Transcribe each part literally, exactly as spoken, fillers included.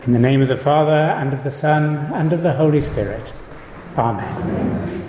In the name of the Father, and of the Son, and of the Holy Spirit. Amen. Amen.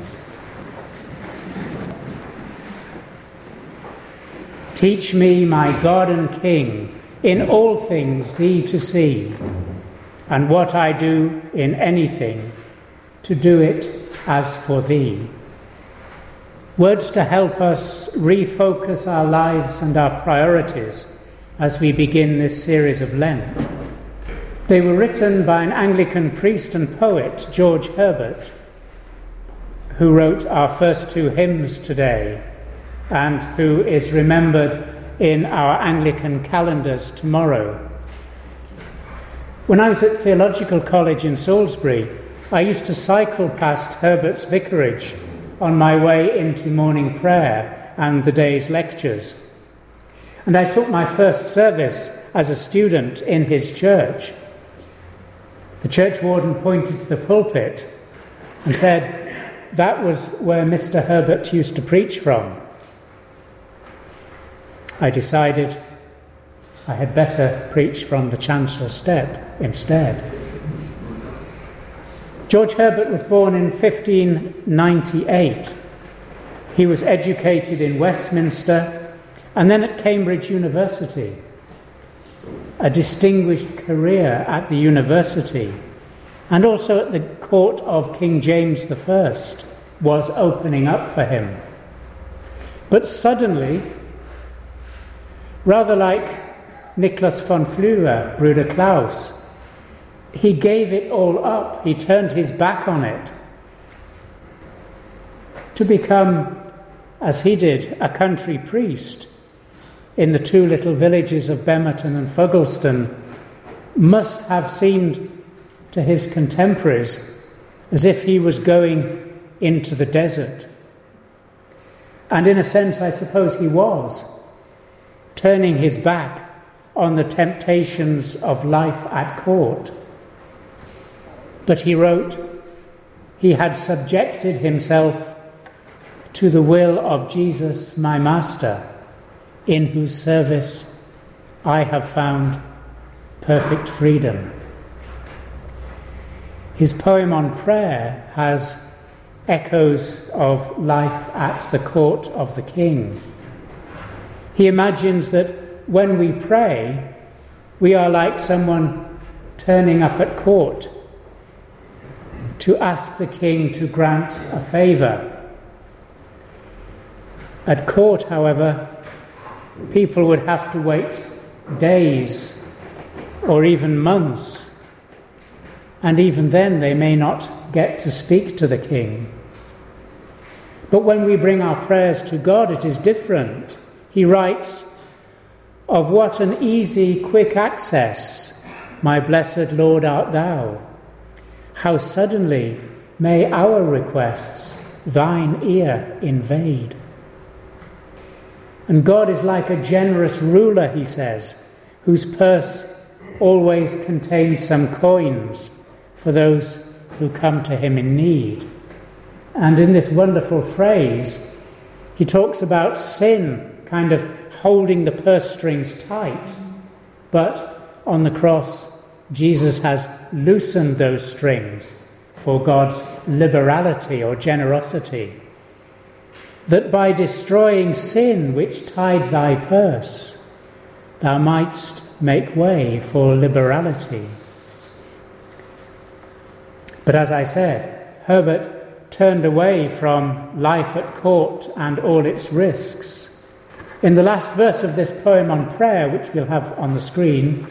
Teach me, my God and King, in all things thee to see, and what I do in anything, to do it as for thee. Words to help us refocus our lives and our priorities as we begin this series of Lent. They were written by an Anglican priest and poet, George Herbert, who wrote our first two hymns today and who is remembered in our Anglican calendars tomorrow. When I was at Theological College in Salisbury, I used to cycle past Herbert's vicarage on my way into morning prayer and the day's lectures. And I took my first service as a student in his church. The church warden pointed to the pulpit and said, "That was where Mister Herbert used to preach from." I decided I had better preach from the chancel step instead. George Herbert was born in fifteen ninety-eight. He was educated in Westminster and then at Cambridge University. A distinguished career at the university and also at the court of King James the First was opening up for him. But suddenly, rather like Nicholas von Flüe, Bruder Klaus, he gave it all up. He turned his back on it to become, as he did, a country priest in the two little villages of Bemerton and Fuggleston. Must have seemed to his contemporaries as if he was going into the desert. And in a sense, I suppose he was, turning his back on the temptations of life at court. But he wrote, he had subjected himself to the will of Jesus, my Master, in whose service I have found perfect freedom. His poem on prayer has echoes of life at the court of the king. He imagines that when we pray, we are like someone turning up at court to ask the king to grant a favour. At court, however, people would have to wait days or even months, and even then they may not get to speak to the king. But when we bring our prayers to God, it is different. He writes, "Of what an easy, quick access, my blessed Lord, art thou. How suddenly may our requests thine ear invade." And God is like a generous ruler, he says, whose purse always contains some coins for those who come to him in need. And in this wonderful phrase, he talks about sin kind of holding the purse strings tight. But on the cross, Jesus has loosened those strings for God's liberality or generosity. That by destroying sin which tied thy purse, thou mightst make way for liberality. But as I said, Herbert turned away from life at court and all its risks. In the last verse of this poem on prayer, which we'll have on the screen,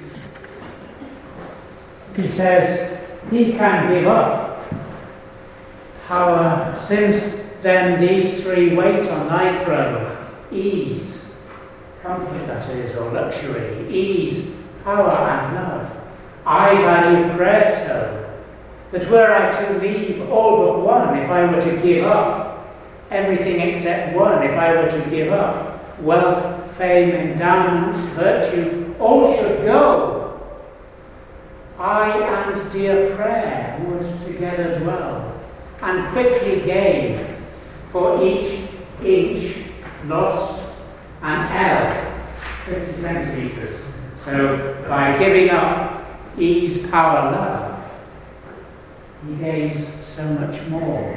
he says, "He can give up. Power, since then these three wait on thy throne, ease," comfort that is, or luxury, ease, power and love. "I value prayer so, that were I to leave all but one, if I were to give up everything except one, if I were to give up wealth, fame, endowments, virtue, all should go. I and dear prayer would together dwell, and quickly gain for each inch lost an ell, fifty centimetres. So by giving up ease, power, love, he gains so much more.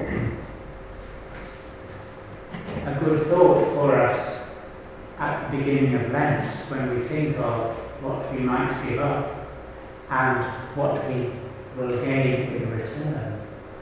A good thought for us at the beginning of Lent, when we think of what we might give up and what we will gain in return.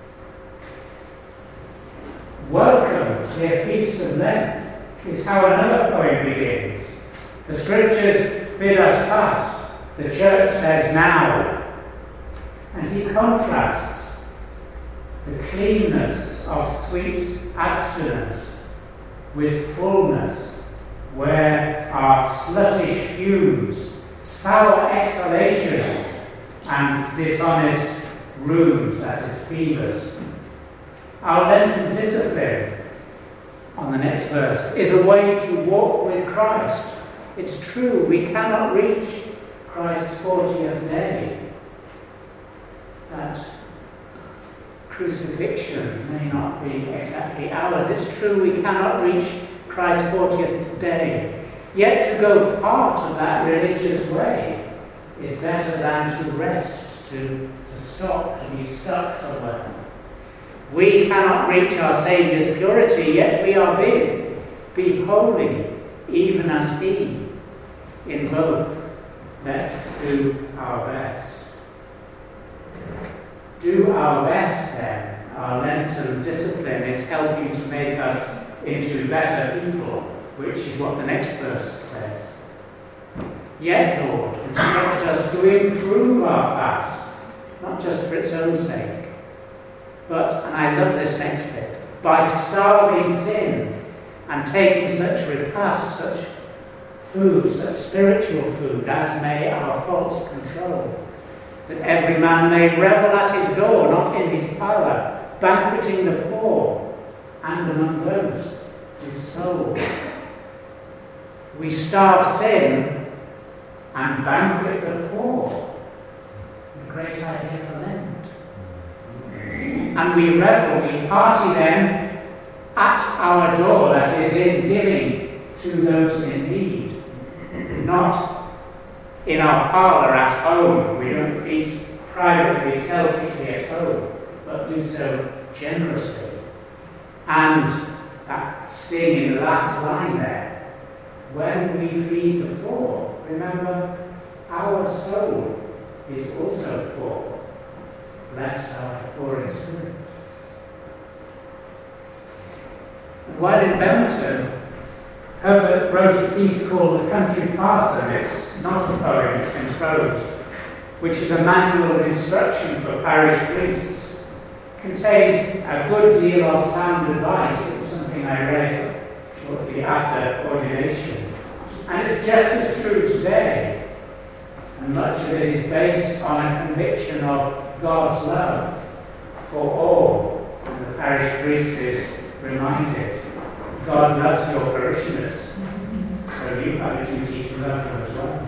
Welcome, dear Feast of Lent, is how another poem begins. The scriptures bid us fast, the church says now. And he contrasts the cleanness of sweet abstinence with fullness, where are sluttish fumes, sour exhalations, and dishonest rheums, that is, fevers. Our Lenten discipline, on the next verse, is a way to walk with Christ. It's true, we cannot reach Christ's fortieth day. That crucifixion may not be exactly ours. It's true, we cannot reach Christ's fortieth day. Yet to go part of that religious way is better than to rest, to, to stop, to be stuck somewhere. We cannot reach our Saviour's purity, yet we are bid, be holy, even as he. In both, let's do our best. Do our best then. Our Lenten discipline is helping to make us into better people, which is what the next verse says. Yet, Lord, instruct us to improve our fast, not just for its own sake, but, and I love this next bit, by starving sin and taking such repast, such food, such spiritual food, as may our faults control, that every man may revel at his door, not in his power, banqueting the poor, and among those his soul. We starve sin and banquet the poor. A great idea for Lent. And we revel, we party then at our door, that is, in giving to those in need. Not in our parlour at home. We don't feast privately, selfishly at home, but do so generously. And that sting in the last line there, when we feed the poor, remember, our soul is also poor. Blessed are the poor in spirit. And while in Bemerton, Herbert wrote a piece called The Country Parson. It's not a poem, it's in prose, which is a manual of instruction for parish priests. Contains a good deal of sound advice. It was something I read shortly after ordination. And it's just as true today. And much of it is based on a conviction of God's love for all. And the parish priest is reminded, God loves your parishioners, so you have a duty to love them as well.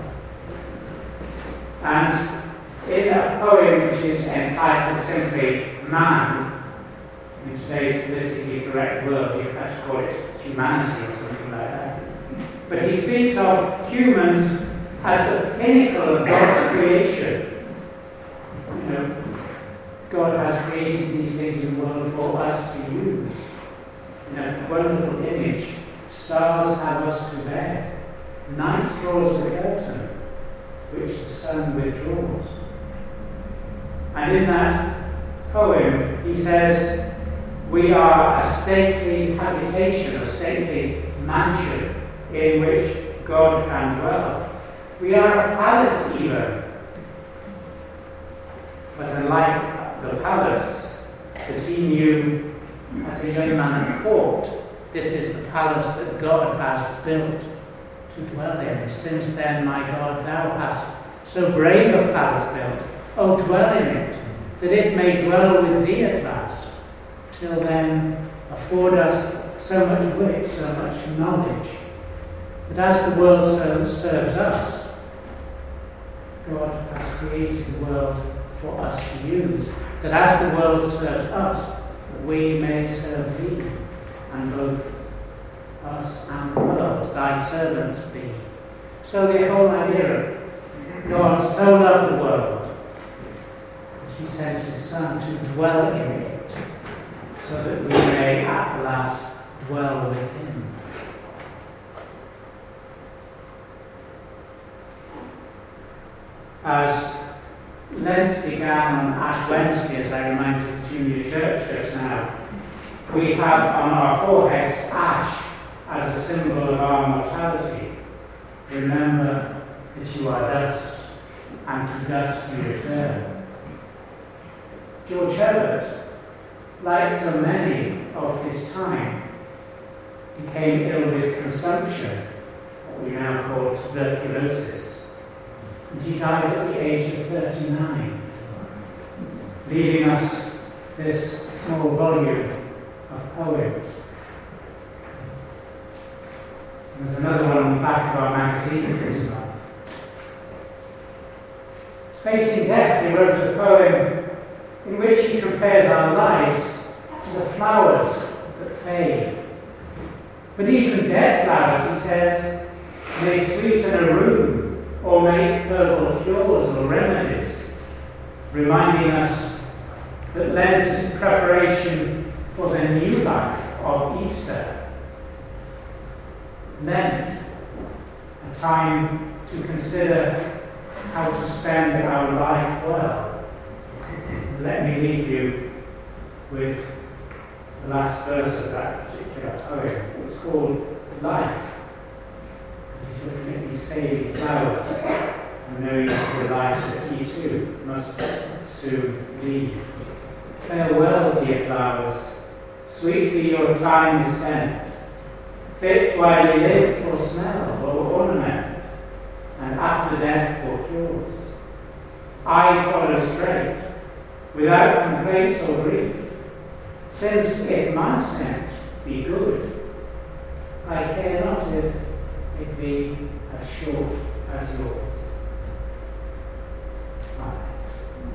And in a poem which is entitled simply Man, in today's politically correct world, you've had to call it humanity or something like that. But he speaks of humans as the pinnacle of God's creation. You know, God has created these things in the world for us to use. In a wonderful image, stars have us to bed. Night draws the curtain, which the sun withdraws. And in that poem, he says, we are a stately habitation, a stately mansion in which God can dwell. We are a palace even. But unlike the palace that he knew as a young man at court, this is the palace that God has built to dwell in. Since then, my God, thou hast so brave a palace built. Oh, dwell in it, that it may dwell with thee at last. Till then, afford us so much wit, so much knowledge, that as the world so serves us, God has created the world for us to use, that as the world served us, we may serve thee, and both us and the world thy servants be. So the whole idea of God so loved the world he sent his Son to dwell in it, so that we may at last dwell with him. As Lent began on Ash Wednesday, as I reminded the junior church just now, we have on our foreheads ash as a symbol of our mortality. Remember that you are dust, and to dust you return. George Herbert, like so many of his time, became ill with consumption, what we now call tuberculosis, and he died at the age of thirty-nine, leaving us this small volume of poems. And there's another one on the back of our magazines this month. Facing death, he wrote a poem in which he compares our lives to the flowers that fade. But even dead flowers, he says, may sweeten a room or make herbal cures or remedies, reminding us that Lent is preparation for the new life of Easter. Lent, a time to consider how to spend our life well. Let me leave you with the last verse of that particular poem. It's called Life. He's looking at these fading flowers and knowing the life that he too must soon leave. Farewell, dear flowers, sweetly your time is spent, fit while you live for smell or ornament, and after death for cures. I follow straight, without complaints or grief, since if my scent be good, I care not if it be as short as yours.